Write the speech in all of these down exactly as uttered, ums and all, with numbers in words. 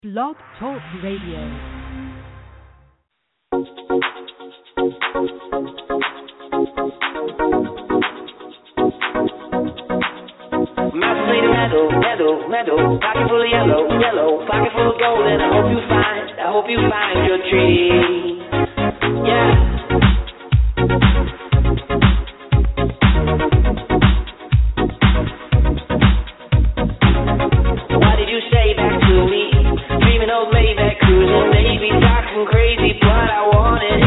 Blog Talk Radio. Metal, metal, metal, pocket full of yellow, yellow, pocket full of gold, and I hope you find, I hope you find your dream. Yeah. Why did you say back to me? Dreaming of Maybach cruising, maybe talking crazy, but I want it.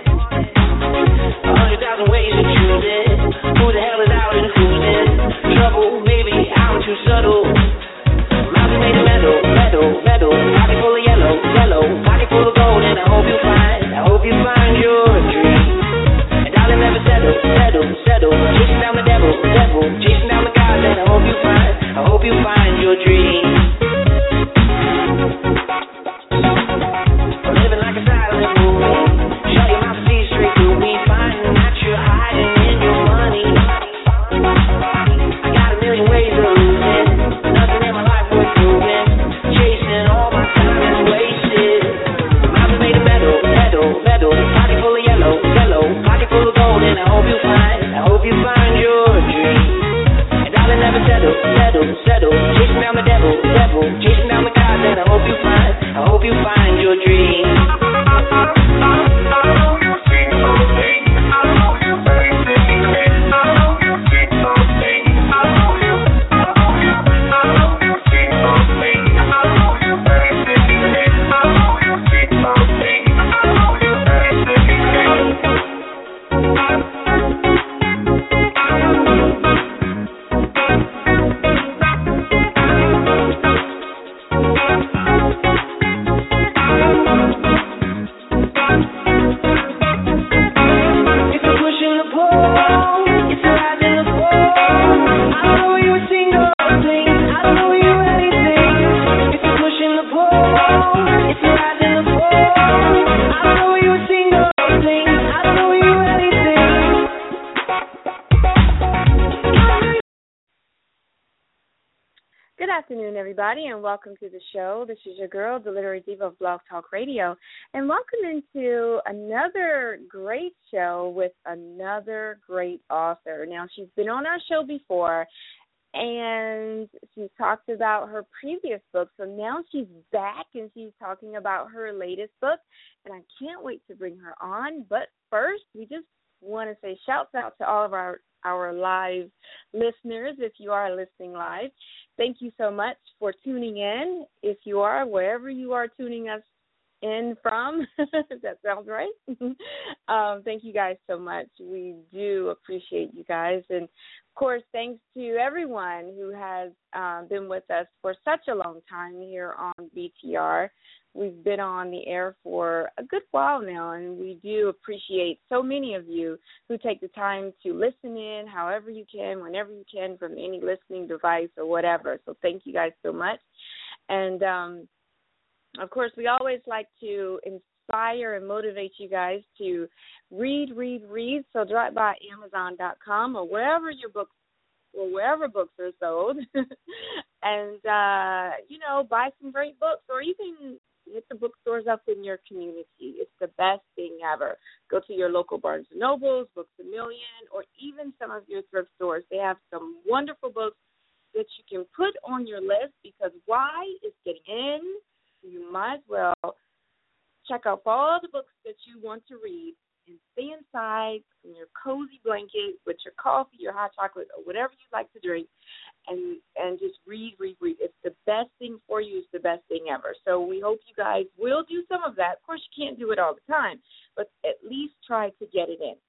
A hundred thousand ways to choose it. Who the hell is out and cruising? Trouble, maybe I'm too subtle. Mountain made of metal, metal, metal. Pocket full of yellow, yellow. Pocket full of gold, and I hope you find, I hope you find your dream. And darling, never settle, settle, settle. Chasing down the devil, devil. Chasing down the gods, and I hope you find, I hope you find your dream. Living like a silent movie. Shut your mouth and see straight through me. Finding that you're hiding in your money. I got a million ways to lose it. Nothing in my life worth doing. Chasing all my time is wasted. Mouth is made of metal, metal, metal. Pocket full of yellow, yellow. Pocket full of gold, and I hope you find, I hope you find your dream. And darling, never settle, settle, settle. Chasing down the devil, devil. Chasing down the gods, and I hope you find, I hope you find your dream. Good afternoon, everybody, and welcome to the show. This is your girl, the Literary Diva of Blog Talk Radio, and welcome into another great show with another great author. Now, she's been on our show before, and she's talked about her previous book, so now she's back, and she's talking about her latest book, and I can't wait to bring her on. But first, we just want to say shouts out to all of our, our live listeners, if you are listening live. Thank you so much for tuning in. If you are, wherever you are tuning us in from, that sounds right. um, thank you guys so much. We do appreciate you guys. And, of course, thanks to everyone who has um, been with us for such a long time here on B T R. We've been on the air for a good while now, and we do appreciate so many of you who take the time to listen in however you can, whenever you can, from any listening device or whatever. So thank you guys so much. And, um, of course, we always like to inspire and motivate you guys to read, read, read. So drop by Amazon dot com or wherever your books or wherever books are sold and, uh, you know, buy some great books, or even hit the bookstores up in your community. It's the best thing ever. Go to your local Barnes and Nobles, Books A Million, or even some of your thrift stores. They have some wonderful books that you can put on your list, because why is getting in? You might as well check out all the books that you want to read and stay inside in your cozy blanket with your coffee, your hot chocolate, or whatever you like to drink, and and just read, read, read. It's the best thing for you. It's the best thing ever. So we hope you guys will do some of that. Of course, you can't do it all the time, but at least try to get it in.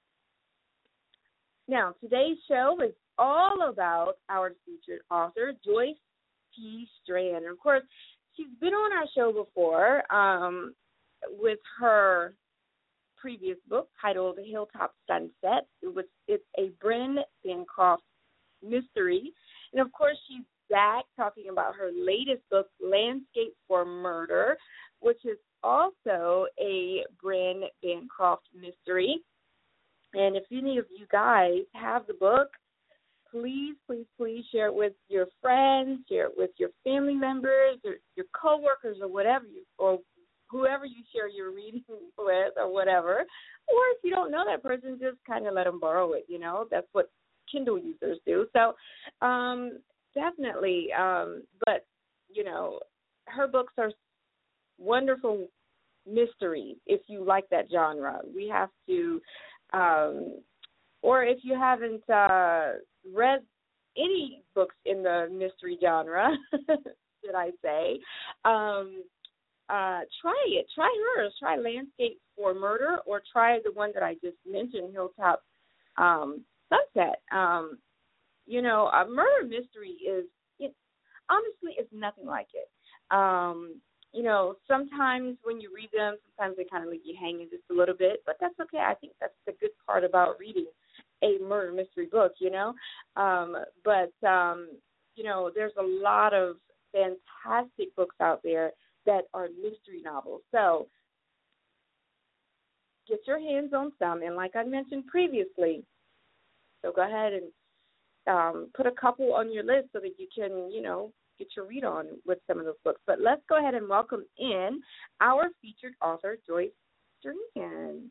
Now, today's show is all about our featured author, Joyce P. Strand. And, of course, she's been on our show before um, with her previous book titled Hilltop Sunset. It was, it's a Bryn Bancroft mystery. And, of course, she's back talking about her latest book, Landscape for Murder, which is also a Bryn Bancroft mystery. And if any of you guys have the book, please, please, please share it with your friends, share it with your family members, or your coworkers, or whatever you, or whoever you share your reading with, or whatever. Or if you don't know that person, just kind of let them borrow it. You know, that's what Kindle users do. So, um, definitely. Um, but you know, her books are wonderful mysteries. If you like that genre, we have to. Um, or if you haven't uh, read any books in the mystery genre, should I say, um, uh, try it. Try hers. Try Landscape for Murder, or try the one that I just mentioned, Hilltop um, Sunset. Um, you know, a murder mystery is, it, honestly, it's nothing like it. Um, you know, sometimes when you read them, sometimes they kind of leave you hanging just a little bit, but that's okay. I think that's the good part about reading a murder mystery book, you know. Um, but, um, you know, there's a lot of fantastic books out there that are mystery novels. So get your hands on some. And like I mentioned previously, so go ahead and um, put a couple on your list so that you can, you know, get your read on with some of those books. But let's go ahead and welcome in our featured author, Joyce Jernigan.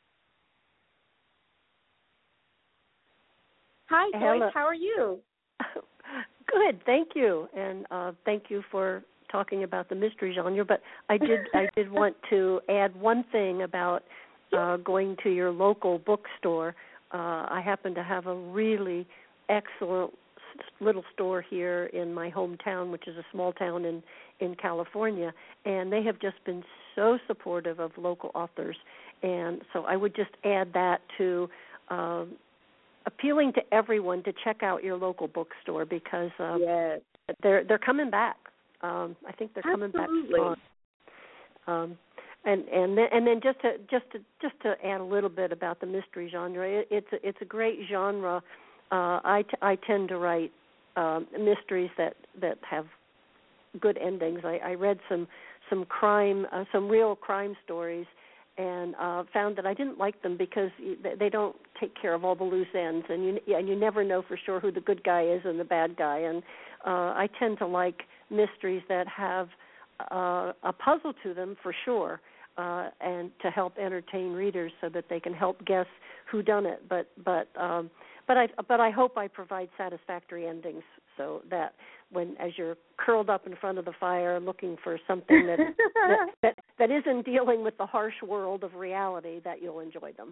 Hi, Joyce. Hello. How are you? Good, thank you, and uh, thank you for talking about the mystery genre. But I did, I did want to add one thing about uh, going to your local bookstore. Uh, I happen to have a really excellent little store here in my hometown, which is a small town in, in California, and they have just been so supportive of local authors. And so I would just add that to um, appealing to everyone to check out your local bookstore, because um, yes. they're they're coming back. Um, I think they're coming Absolutely. back strong. Um, and and then, and then just to just to just to add a little bit about the mystery genre, it, it's a, it's a great genre. Uh, I, t- I tend to write um, mysteries that, that have good endings. I, I read some some crime, uh, some real crime stories, and uh, found that I didn't like them because they don't take care of all the loose ends, and you and you never know for sure who the good guy is and the bad guy. And uh, I tend to like mysteries that have uh, a puzzle to them for sure, uh, and to help entertain readers so that they can help guess who done it. But but um, But I, but I hope I provide satisfactory endings, so that when, as you're curled up in front of the fire looking for something that that, that that isn't dealing with the harsh world of reality, that you'll enjoy them.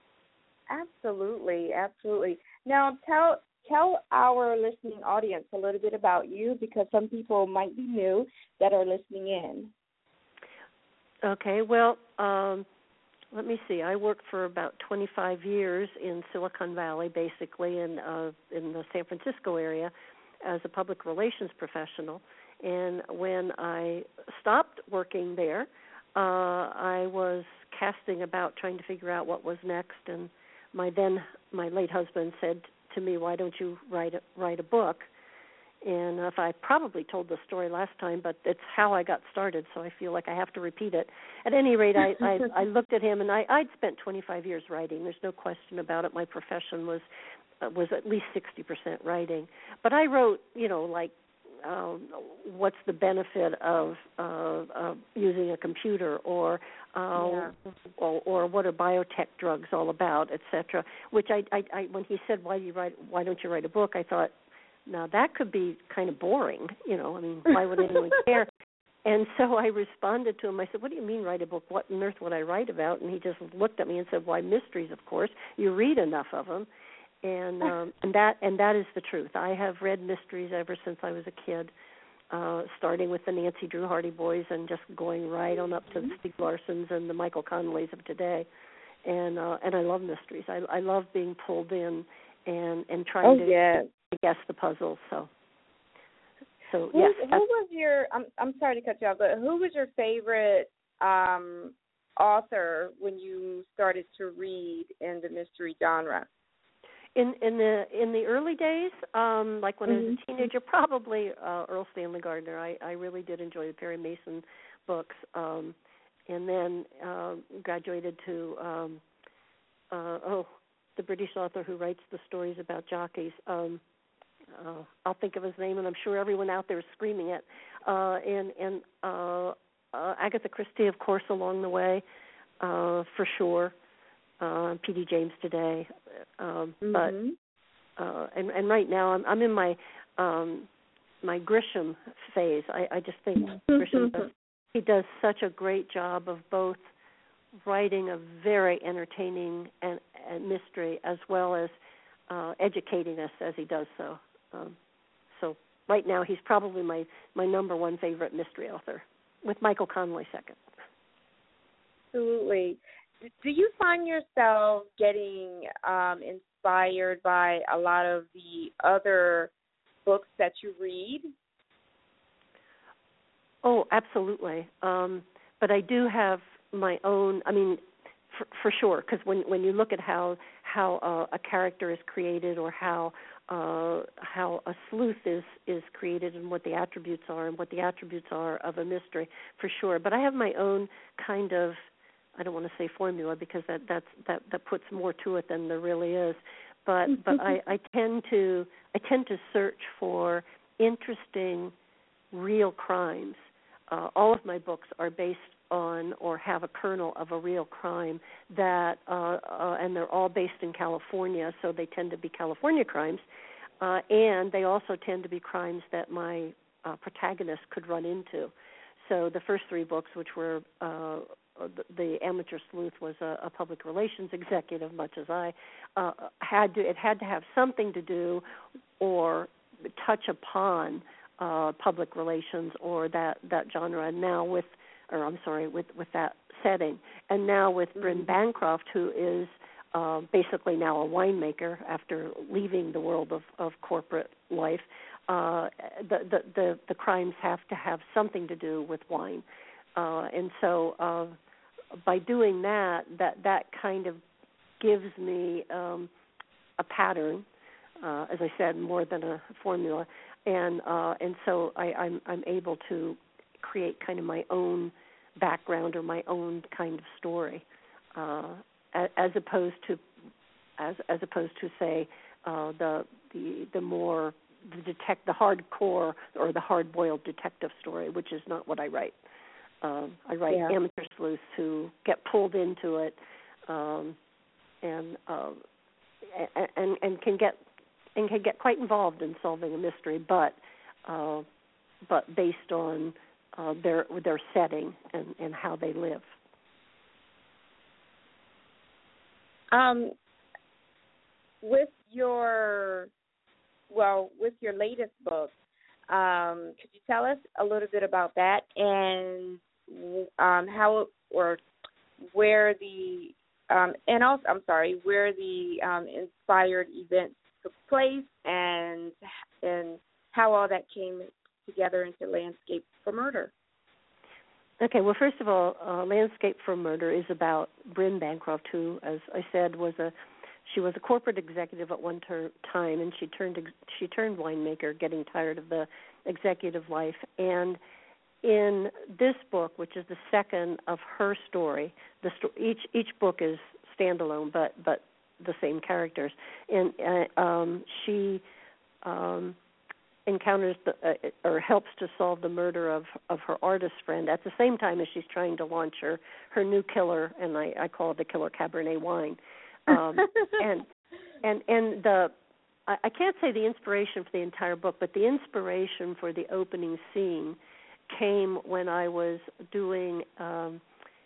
Absolutely, absolutely. Now, tell tell our listening audience a little bit about you, because some people might be new that are listening in. Okay, well. Um, Let me see. I worked for about twenty-five years in Silicon Valley, basically, in uh, in the San Francisco area, as a public relations professional. And when I stopped working there, uh, I was casting about, trying to figure out what was next. And my then my late husband said to me, "Why don't you write a, write a book?" And if I probably told the story last time, but it's how I got started, so I feel like I have to repeat it. At any rate, I, I, I looked at him, and I, I'd spent twenty-five years writing. There's no question about it. My profession was uh, was at least sixty percent writing. But I wrote, you know, like, um, what's the benefit of uh, uh, using a computer, or, uh, yeah. or or what are biotech drugs all about, et cetera. Which I, I, I when he said, "Why do you write? Why don't you write a book?" I thought, now, that could be kind of boring, you know. I mean, why would anyone care? And so I responded to him. I said, what do you mean write a book? What on earth would I write about? And he just looked at me and said, why, mysteries, of course. You read enough of them. And um, and that and that is the truth. I have read mysteries ever since I was a kid, uh, starting with the Nancy Drew Hardy Boys and just going right on up to the Stieg Larssons and the Michael Connollys of today. And uh, and I love mysteries. I, I love being pulled in and, and trying oh, to... yes. guess the puzzle. So, so who, yes. Who was your? I'm I'm sorry to cut you off, but who was your favorite um, author when you started to read in the mystery genre? In in the in the early days, um, like when mm-hmm. I was a teenager, probably uh, Earl Stanley Gardner. I, I really did enjoy the Perry Mason books, um, and then uh, graduated to um, uh, oh the British author who writes the stories about jockeys. Um, uh, I'll think of his name, and I'm sure everyone out there is screaming it. Uh, and and uh, uh, Agatha Christie, of course, along the way, uh, for sure. Uh, P D James today, um, mm-hmm. but uh, and and right now I'm I'm in my um, my Grisham phase. I, I just think Grisham does, he does such a great job of both writing a very entertaining and, and mystery as well as uh, educating us as he does so. Um, so right now he's probably my, my number one favorite mystery author, with Michael Connelly second. Absolutely. Do you find yourself getting um, inspired by a lot of the other books that you read? Oh, absolutely. Um, but I do have my own, I mean, for, for sure, because when, when you look at how how uh, a character is created, or how uh, how a sleuth is, is created, and what the attributes are, and what the attributes are of a mystery, for sure. But I have my own kind of, I don't want to say formula, because that that's, that, that puts more to it than there really is. But but I, I tend to I tend to search for interesting, real crimes. Uh, all of my books are based on, or have a kernel of a real crime that, uh, uh, and they're all based in California, so they tend to be California crimes, uh, and they also tend to be crimes that my uh, protagonist could run into. So the first three books, which were uh, the, the Amateur Sleuth was a, a public relations executive, much as I uh, had to. It had to have something to do or touch upon uh, public relations or that, that genre. And now with, or I'm sorry, with, with that setting. And now with Bryn Bancroft, who is uh, basically now a winemaker after leaving the world of, of corporate life. Uh, the, the, the, the crimes have to have something to do with wine. Uh, and so uh, by doing that, that, that kind of gives me um, a pattern, uh, as I said, more than a formula. And uh, and so I, I'm, I'm able to create kind of my own background or my own kind of story, uh, as, as opposed to as as opposed to say uh, the the the more the detect the hardcore or the hard-boiled detective story, which is not what I write. Um, I write yeah. amateur sleuths who get pulled into it, um, and, uh, and and and can get and can get quite involved in solving a mystery, but uh, but based on uh, their their setting and, and how they live. Um, with your well, with your latest book, um, could you tell us a little bit about that and um, how or where the um, and also I'm sorry, where the um, inspired events took place and and how all that came together into Landscape for Murder? Okay, well, first of all, uh, Landscape for Murder is about Bryn Bancroft, who, as I said, was a she was a corporate executive at one ter- time, and she turned she turned winemaker, getting tired of the executive life. And in this book, which is the second of her story, the sto- each each book is standalone, but but the same characters. And uh, um, she um, encounters the, uh, or helps to solve the murder of, of her artist friend at the same time as she's trying to launch her, her new killer, and I, I call it the Killer Cabernet wine. Um, and and and the I, I can't say the inspiration for the entire book, but the inspiration for the opening scene came when I was doing um,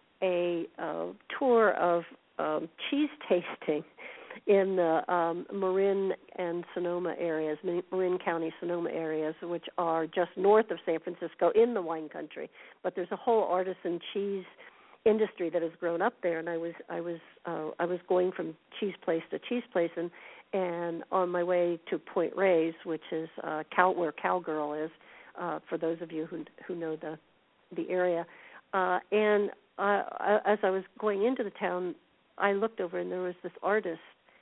a uh, tour of um, cheese tasting in the um, Marin and Sonoma areas, Marin County, Sonoma areas, which are just north of San Francisco in the wine country. But there's a whole artisan cheese industry that has grown up there, and I was I was uh, I was going from cheese place to cheese place, and and on my way to Point Reyes, which is uh, Cal, where Cowgirl is, uh, for those of you who who know the the area, uh, and uh, as I was going into the town, I looked over and there was this artist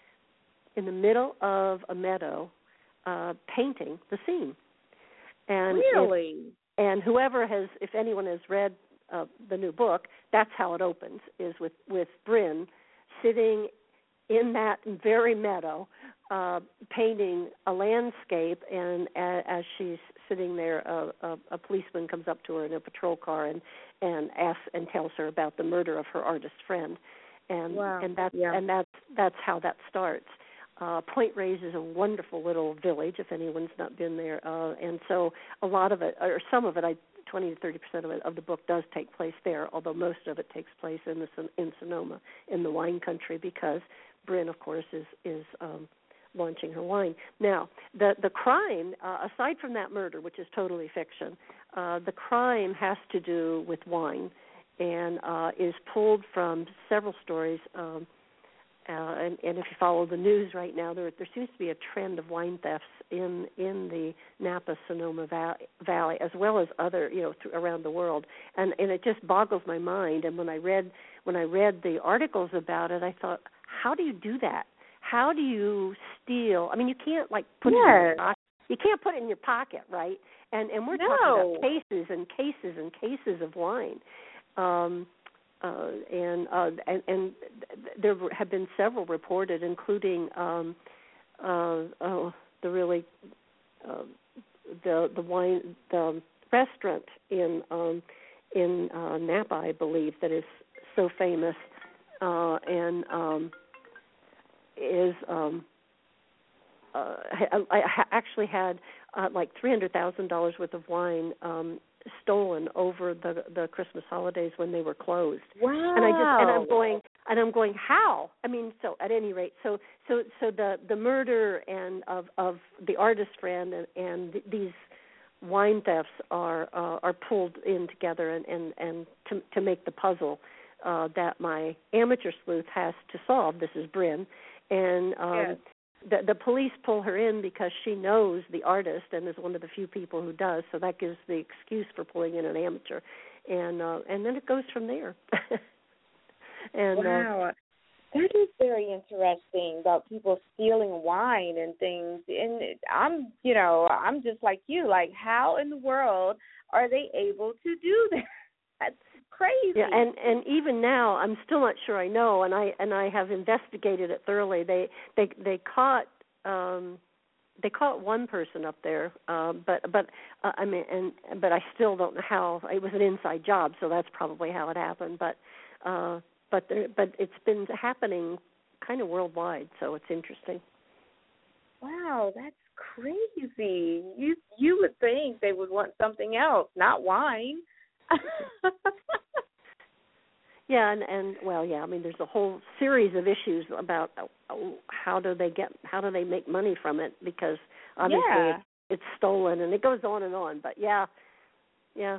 in the middle of a meadow uh, painting the scene. And really? It, and whoever has, if anyone has read uh, the new book, that's how it opens, is with, with Bryn sitting in that very meadow uh, painting a landscape, and a, as she's sitting there, a, a, a policeman comes up to her in a patrol car and and asks and tells her about the murder of her artist friend, and wow. and that's yeah. and that's that's how that starts. Uh, Point Reyes is a wonderful little village, if anyone's not been there, uh, and so a lot of it, or some of it, I twenty to thirty percent of it of the book does take place there, although most of it takes place in the in Sonoma, in the wine country, because Bryn, of course, is is um, launching her wine. Now, the the crime, uh, aside from that murder, which is totally fiction, uh, the crime has to do with wine, and uh, is pulled from several stories. Um, Uh, and, and if you follow the news right now, there there seems to be a trend of wine thefts in in the Napa Sonoma Valley, Valley as well as other, you know, th- around the world, and and it just boggles my mind. And when I read when I read the articles about it, I thought, how do you do that? How do you steal? I mean, you can't like put yes. it in your pocket. You can't put it in your pocket, right? And and we're no. talking about cases and cases and cases of wine. Um, Uh, and, uh, and and there have been several reported, including um, uh, oh, the really uh, the the wine the restaurant in um, in uh, Napa, I believe, that is so famous uh, and um, is um, uh, I, I actually had uh, like three hundred thousand dollars worth of wine Um, stolen over the the Christmas holidays when they were closed. Wow. And I just and I'm going and I'm going how? I mean, so at any rate, so so so the the murder and of of the artist friend and, and these wine thefts are uh, are pulled in together and and, and to to make the puzzle uh, that my amateur sleuth has to solve. This is Bryn, and um, yes. The, the police pull her in because she knows the artist and is one of the few people who does, so that gives the excuse for pulling in an amateur, and uh, and then it goes from there. and wow, uh, that is very interesting about people stealing wine and things. And I'm, you know, I'm just like you. Like, how in the world are they able to do that? That's crazy. Yeah, and, and even now, I'm still not sure I know, and I and I have investigated it thoroughly. They they they caught um, they caught one person up there, um, but but uh, I mean, and but I still don't know how. It was an inside job, so that's probably how it happened. But uh, but there, but it's been happening kind of worldwide, so it's interesting. Wow, that's crazy. You you would think they would want something else, not wine. Yeah, and, and well, yeah. I mean, there's a whole series of issues about uh, how do they get, how do they make money from it? Because obviously yeah. it's, it's stolen, and it goes on and on. But yeah, yeah.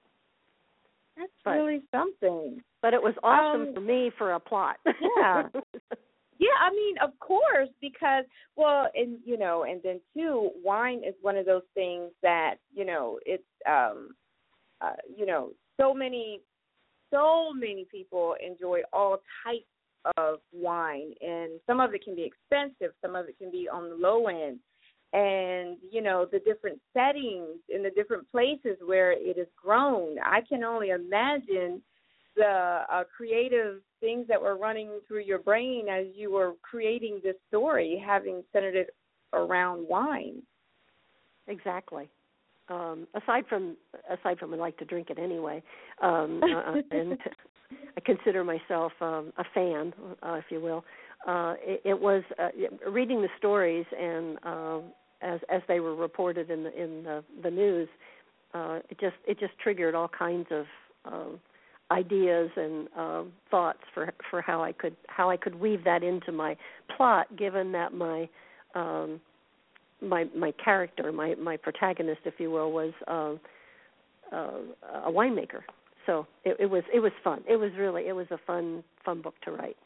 That's but, really something. But it was awesome um, for me for a plot. Yeah. Yeah, I mean, of course, because, well, and, you know, and then, too, wine is one of those things that, you know, it's, um, uh, you know, so many So many people enjoy all types of wine, and some of it can be expensive, some of it can be on the low end, and, you know, the different settings in the different places where it is grown. I can only imagine the uh, creative things that were running through your brain as you were creating this story, having centered it around wine. Exactly. Um, aside from aside from I like to drink it anyway, um, uh, and I consider myself um, a fan, uh, if you will. Uh, it, it was uh, reading the stories and uh, as as they were reported in the in the, the news. Uh, it just it just triggered all kinds of uh, ideas and uh, thoughts for for how I could how I could weave that into my plot, given that my um, my my character, my, my protagonist, if you will, was uh, uh, a winemaker. So it, it was it was fun. It was really it was a fun fun book to write.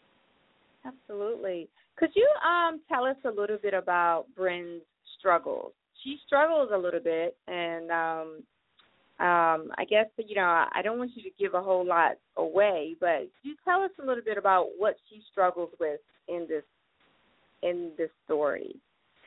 Absolutely. Could you um, tell us a little bit about Bryn's struggles? She struggles a little bit, and um, um, I guess you know I don't want you to give a whole lot away, but could you tell us a little bit about what she struggles with in this in this story?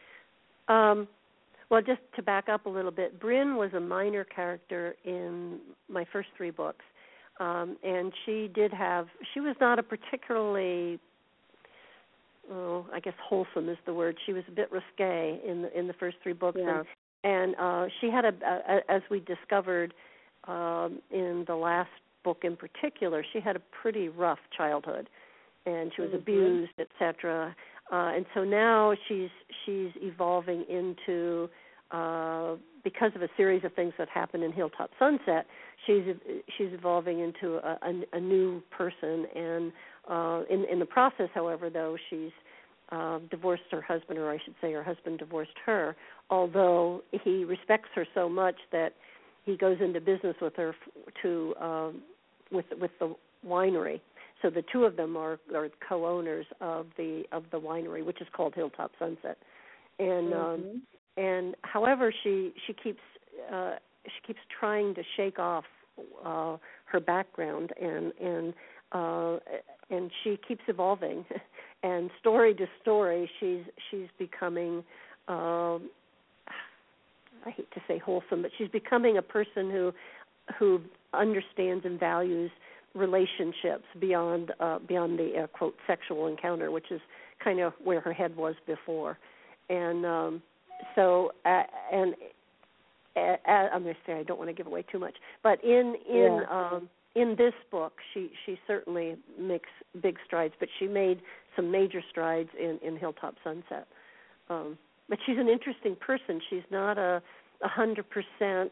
Um, well, just to back up a little bit, Bryn was a minor character in my first three books, um, and she did have, she was not a particularly oh, I guess wholesome is the word. She was a bit risque in the in the first three books, Yeah. and, and uh, she had a, a, as we discovered um, in the last book in particular, she had a pretty rough childhood, and she was mm-hmm. abused, et cetera. Uh, and so now she's she's evolving into, uh, because of a series of things that happened in Hilltop Sunset, she's she's evolving into a, a, a new person. And uh, in in the process, however, though, she's uh, divorced her husband, or I should say, her husband divorced her. Although he respects her so much that he goes into business with her to um, with with the winery. So the two of them are, are co-owners of the of the winery, which is called Hilltop Sunset. And mm-hmm. um, and however, she she keeps uh, she keeps trying to shake off uh, her background, and and uh, and she keeps evolving. And story to story, she's she's becoming. Um, I hate to say wholesome, but she's becoming a person who who understands and values relationships beyond uh, beyond the uh, quote sexual encounter, which is kind of where her head was before. And um, so, uh, and uh, uh, I'm going to say I don't want to give away too much, but in in yeah. um, in this book, she she certainly makes big strides, but she made some major strides in, in Hilltop Sunset. Um, but she's an interesting person. She's not a a hundred percent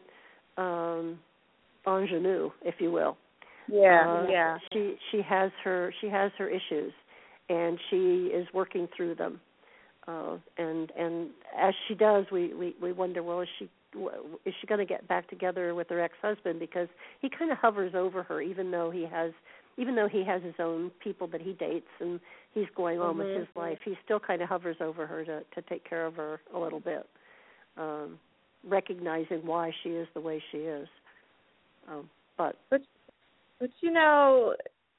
um, ingenue, if you will. Yeah, uh, yeah. She she has her she has her issues, and she is working through them. Uh, and and as she does, we, we, we wonder, well, is she is she going to get back together with her ex-husband? Because he kind of hovers over her, even though he has even though he has his own people that he dates and he's going on mm-hmm. with his life. He still kind of hovers over her to, to take care of her a little bit, um, recognizing why she is the way she is. Um, but. but But, you know,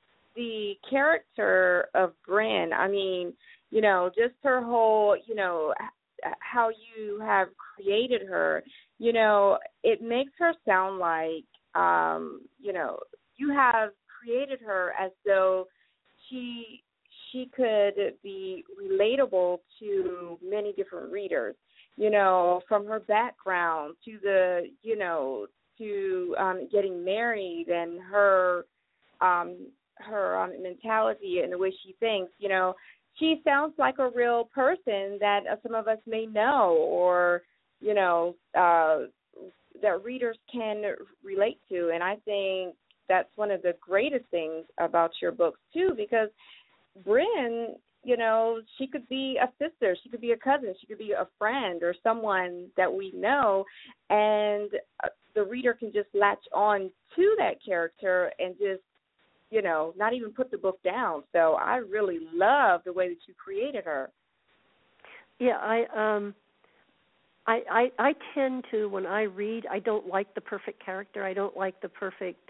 the character of Brynn, I mean, you know, just her whole, you know, how you have created her, you know, it makes her sound like, um, you know, you have created her as though she she could be relatable to many different readers, you know, from her background to the, you know, to um, getting married and her um, her um, mentality and the way she thinks. You know, she sounds like a real person that uh, some of us may know, or you know, uh, that readers can relate to. And I think that's one of the greatest things about your books too, because Brynn, you know, she could be a sister, she could be a cousin, she could be a friend or someone that we know, and uh, the reader can just latch on to that character and just, you know, not even put the book down. So I really love the way that you created her. Yeah, I um, I, I I tend to, when I read, I don't like the perfect character. I don't like the perfect,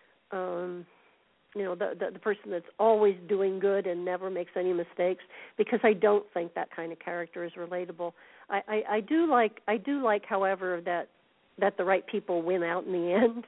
um, you know, the, the the person that's always doing good and never makes any mistakes, because I don't think that kind of character is relatable. I, I, I do like I do like, however, that that the right people win out in the end.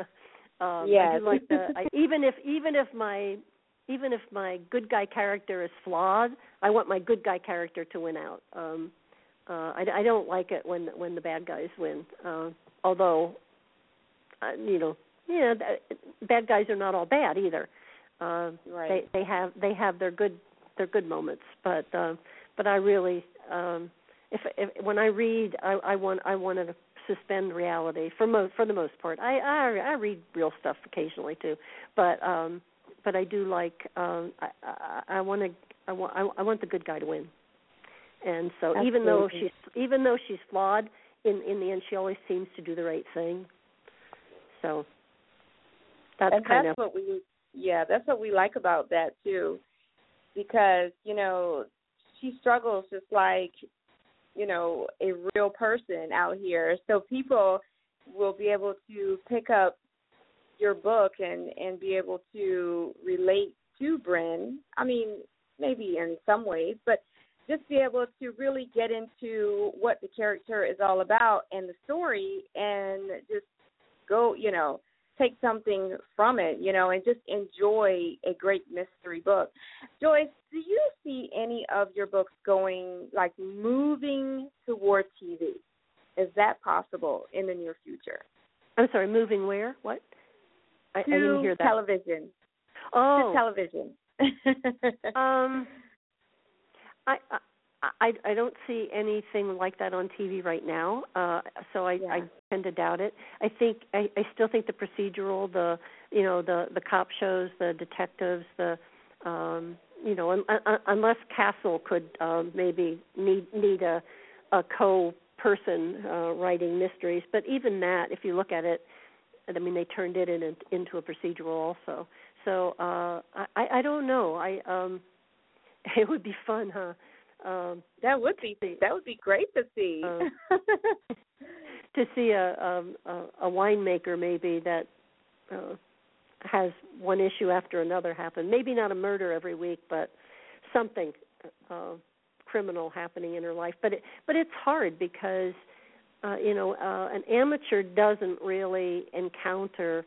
um, yes. I do like the I, even if even if my even if my good guy character is flawed, I want my good guy character to win out. Um, uh, I, I don't like it when when the bad guys win. Uh, although, uh, you know, yeah, bad guys are not all bad either. Uh, right. They they have they have their good their good moments, but uh, but I really um, if, if when I read, I, I want I want to suspend reality for most for the most part. I, I I read real stuff occasionally too, but um, but I do like um, I I, I want to I want I, I want the good guy to win. And so Absolutely. even though she's even though she's flawed, in, in the end she always seems to do the right thing. So that's and kind that's of what we yeah, that's what we like about that too. Because, you know, she struggles just like, you know, a real person out here. So people will be able to pick up your book and, and be able to relate to Brynn. I mean, maybe in some ways, but just be able to really get into what the character is all about and the story, and just go, you know, take something from it, you know, and just enjoy a great mystery book. Joyce, do you see any of your books going, like, moving toward T V? Is that possible in the near future? I'm sorry, moving where? What? I, I didn't hear that. Television. Oh. To television. um, I, I I don't see anything like that on T V right now, uh, so I, yeah. I tend to doubt it. I think I, I still think the procedural, the you know the, the cop shows, the detectives, the um, you know un, un, unless Castle could uh, maybe need need a a co person uh, writing mysteries, but even that, if you look at it, I mean they turned it in, into a procedural also. So uh, I I don't know. I um, it would be fun, huh? Um, that would be that would be great to see. Uh, to see a, um, a a winemaker maybe that uh, has one issue after another happen. Maybe not a murder every week, but something uh, criminal happening in her life. But it, but it's hard because uh, you know uh, an amateur doesn't really encounter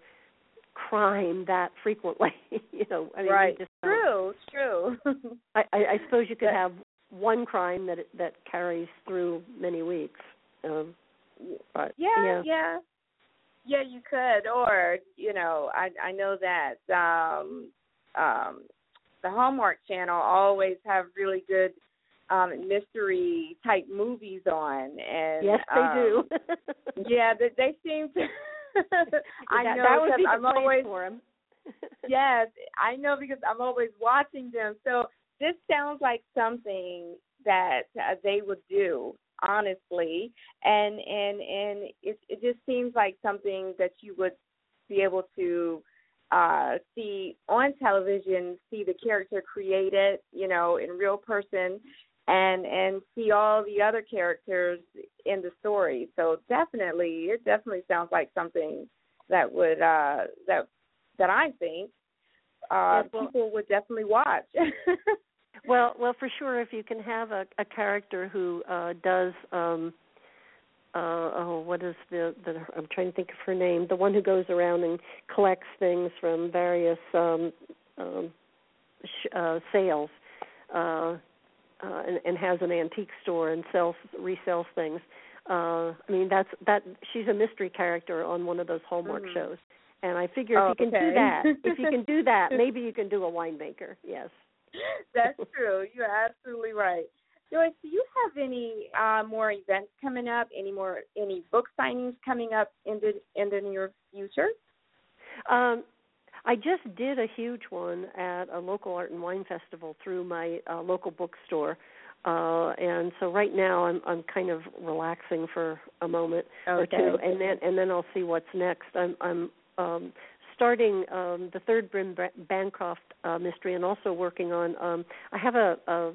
crime that frequently. you know, I mean, right? Just true, true. I, I, I suppose you could have one crime that that carries through many weeks. Um, but yeah, yeah, yeah, yeah, you could. Or you know, I I know that um, um, the Hallmark Channel always have really good um, mystery type movies on, and yes, they um, do. yeah, they, they seem to. I that, know that would be the I'm place always for them. yes, I know because I'm always watching them. So this sounds like something that uh, they would do, honestly, and and and it it just seems like something that you would be able to uh, see on television, see the character created, you know, in real person, and and see all the other characters in the story. So definitely, it definitely sounds like something that would uh, that that I think uh, yes, well, people would definitely watch. well, well, for sure, if you can have a, a character who uh, does, um, uh, oh, what is the, the? I'm trying to think of her name. The one who goes around and collects things from various um, um, sh- uh, sales. Uh, Uh, and, and has an antique store and sells resells things. Uh, I mean, that's that. She's a mystery character on one of those Hallmark mm-hmm. shows, and I figure oh, if you can okay. do that, if you can do that, maybe you can do a winemaker. Yes, that's true. You're absolutely right. Joyce, do you have any uh, more events coming up? Any more any book signings coming up in the in the near future? Um, I just did a huge one at a local art and wine festival through my uh, local bookstore, uh, and so right now I'm I'm kind of relaxing for a moment okay. or two, and then and then I'll see what's next. I'm I'm um, starting um, the third Brim Bancroft uh, mystery, and also working on. Um, I have a, a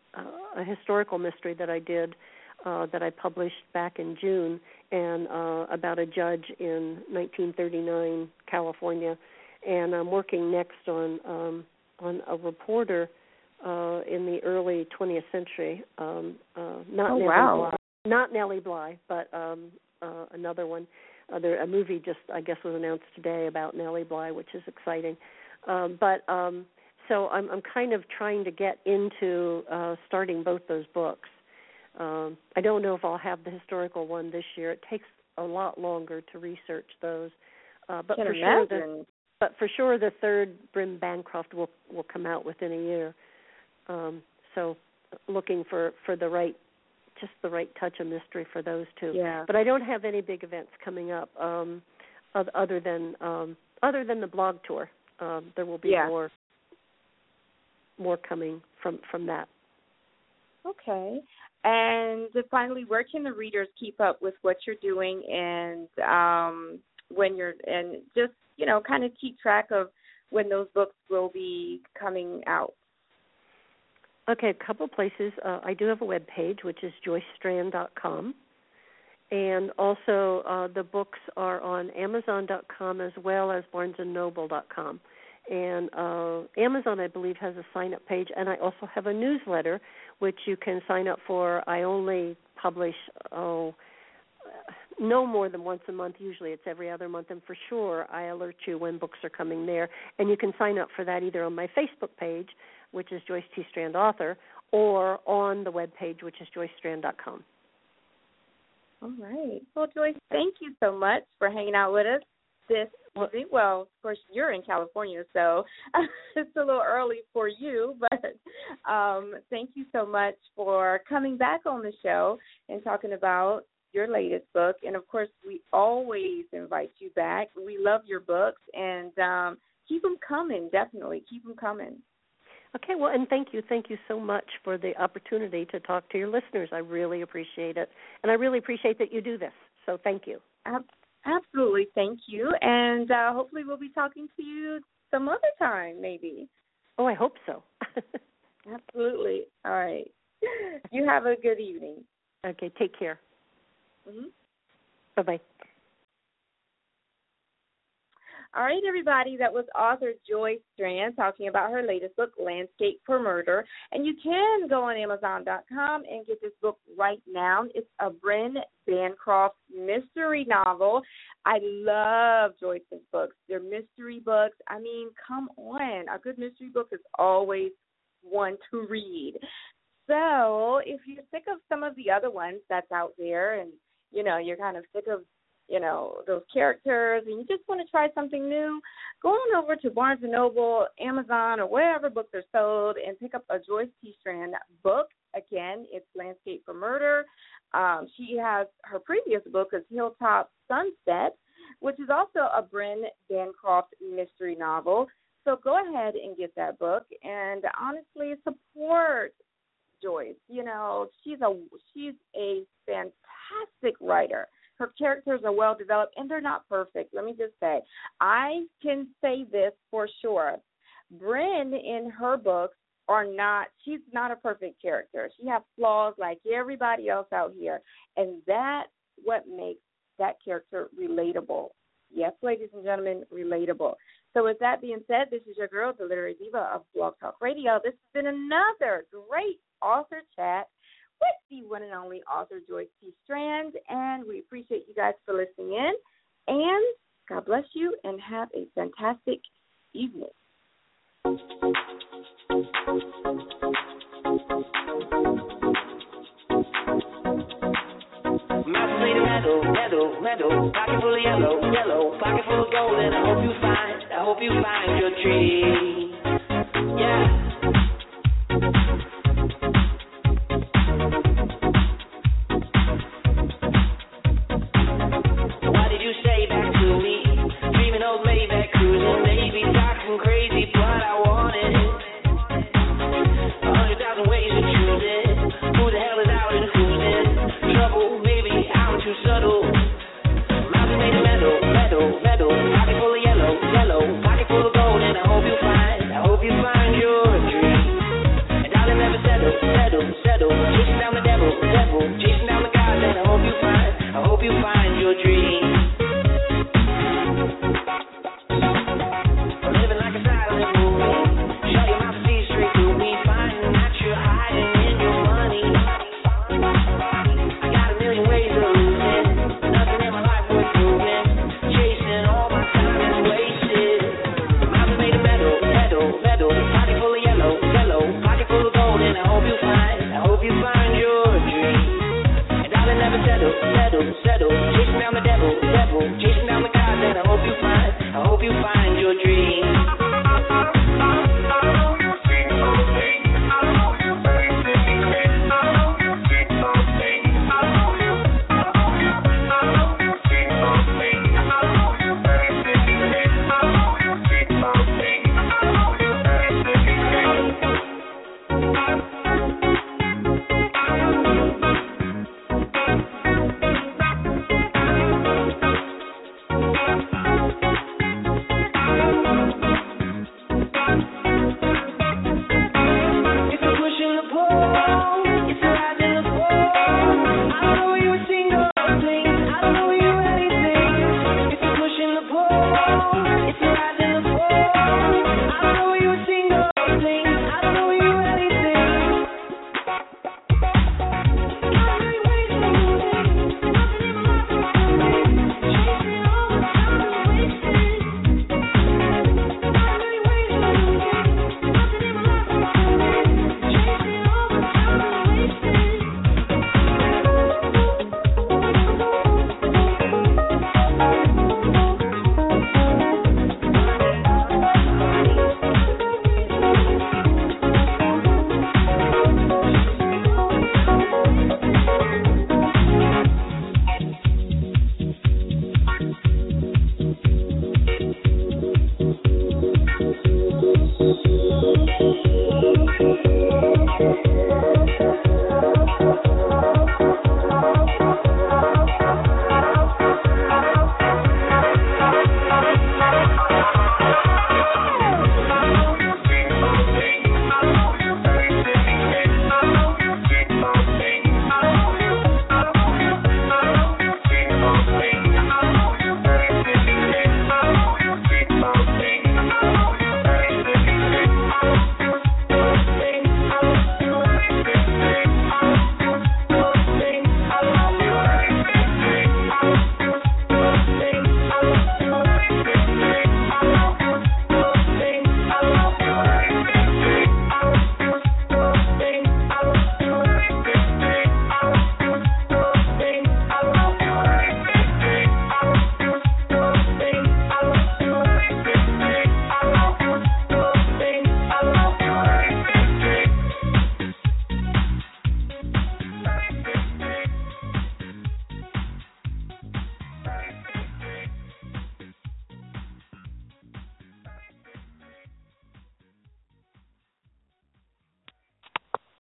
a historical mystery that I did uh, that I published back in June, and uh, about a judge in nineteen thirty-nine California. And I'm working next on um, on a reporter uh, in the early twentieth century. Um, uh, not oh, Nellie wow. Bly, not Nellie Bly, but um, uh, another one. Uh, there, a movie just I guess was announced today about Nellie Bly, which is exciting. Um, but um, so I'm, I'm kind of trying to get into uh, starting both those books. Um, I don't know if I'll have the historical one this year. It takes a lot longer to research those. Uh, but Can for imagine. sure, the, but for sure, the third Brim Bancroft will will come out within a year. Um, so, looking for, for the right, just the right touch of mystery for those two. Yeah. But I don't have any big events coming up, um, other than um, other than the blog tour. Um, there will be yeah. more more coming from, from that. Okay. And finally, where can the readers keep up with what you're doing, and um, when you're and just you know, kind of keep track of when those books will be coming out? Okay, a couple places. Uh, I do have a web page, which is joyce strand dot com. And also uh, the books are on amazon dot com as well as barnes and noble dot com. And uh, Amazon, I believe, has a sign-up page. And I also have a newsletter, which you can sign up for. I only publish, oh, no more than once a month. Usually it's every other month, and for sure I alert you when books are coming there. And you can sign up for that either on my Facebook page, which is Joyce T. Strand Author, or on the webpage, which is joyce strand dot com. All right. Well, Joyce, thank you so much for hanging out with us this evening. Well, of course, you're in California, so it's a little early for you, but um, thank you so much for coming back on the show and talking about your latest book. And, of course, we always invite you back. We love your books, and um, keep them coming, definitely. Keep them coming. Okay, well, and thank you. Thank you so much for the opportunity to talk to your listeners. I really appreciate it, and I really appreciate that you do this, so thank you. Absolutely, thank you, and uh, hopefully we'll be talking to you some other time, maybe. Oh, I hope so. Absolutely. All right. You have a good evening. Okay, take care. Mm-hmm. Bye-bye. All right, everybody, that was author Joyce Strand talking about her latest book, Landscape for Murder. And you can go on amazon dot com and get this book right now. It's a Bryn Bancroft mystery novel. I love Joyce's books. They're mystery books. I mean, come on. A good mystery book is always one to read. So if you're sick of some of the other ones that's out there and, you know, you're kind of sick of you know, those characters, and you just want to try something new, go on over to Barnes and Noble, Amazon, or wherever books are sold and pick up a Joyce T. Strand book. Again, it's Landscape for Murder. Um, she has her previous book is Hilltop Sunset, which is also a Bryn Bancroft mystery novel. So go ahead and get that book, and honestly, support Joyce. You know, she's a she's a fantastic writer. Her characters are well developed, and they're not perfect. Let me just say, I can say this for sure. Bryn, in her books, are not. She's not a perfect character. She has flaws like everybody else out here, and that's what makes that character relatable. Yes, ladies and gentlemen, relatable. So with that being said, this is your girl, the Literary Diva of Blog Talk Radio. This has been another great author chat with the one and only author Joyce T. Strand, and we appreciate you guys for listening in, and God bless you, and have a fantastic evening. Meadow, meadow, meadow, pocket full of yellow, yellow, pocket full of gold, and I hope you find, I hope you find your tree.